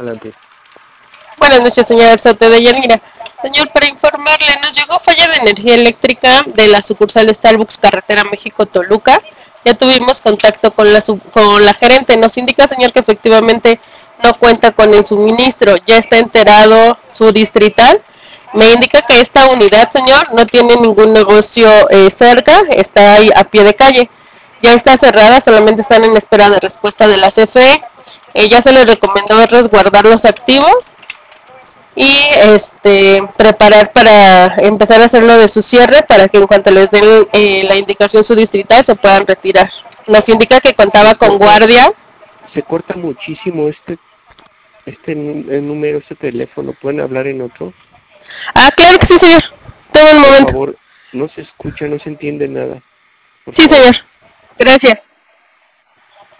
Adelante. Buenas noches, señor Soto de Yanira. Señor, para informarle, nos llegó falla de energía eléctrica de la sucursal de Starbucks Carretera México-Toluca. Ya tuvimos contacto con la gerente. Nos indica, señor, que efectivamente no cuenta con el suministro. Ya está enterado su distrital. Me indica que esta unidad, señor, no tiene ningún negocio cerca, está ahí a pie de calle. Ya está cerrada, solamente están en espera de respuesta de la CFE. Ya se les recomendó resguardar los activos y preparar para empezar a hacer lo de su cierre para que en cuanto les den la indicación su distrital se puedan retirar. Nos indica que contaba con guardia. Se corta muchísimo el número, este teléfono. ¿Pueden hablar en otro? Ah, claro que sí, señor. Todo un momento. Por favor, no se escucha, no se entiende nada. Sí, señor. Gracias.